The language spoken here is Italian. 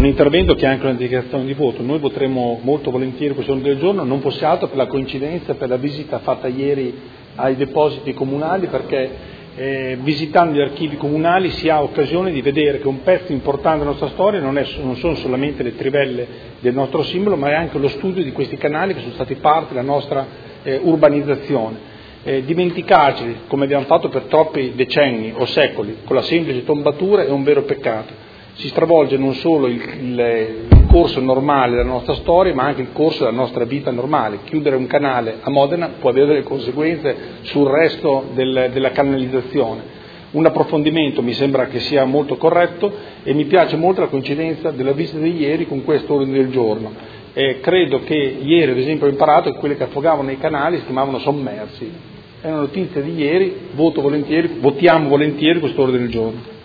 un intervento che è anche una dichiarazione di voto. Noi voteremo molto volentieri questo ordine del giorno, non fosse altro per la coincidenza, per la visita fatta ieri ai depositi comunali, perché visitando gli archivi comunali si ha occasione di vedere che un pezzo importante della nostra storia non sono solamente le trivelle del nostro simbolo, ma è anche lo studio di questi canali che sono stati parte della nostra urbanizzazione. Dimenticarci, come abbiamo fatto per troppi decenni o secoli, con la semplice tombatura è un vero peccato. Si stravolge non solo il corso normale della nostra storia, ma anche il corso della nostra vita normale. Chiudere un canale a Modena può avere delle conseguenze sul resto della canalizzazione. Un approfondimento mi sembra che sia molto corretto e mi piace molto la coincidenza della visita di ieri con questo ordine del giorno. Credo che ieri, ad esempio, ho imparato che quelli che affogavano nei canali si chiamavano sommersi. È una notizia di ieri, votiamo volentieri questo ordine del giorno.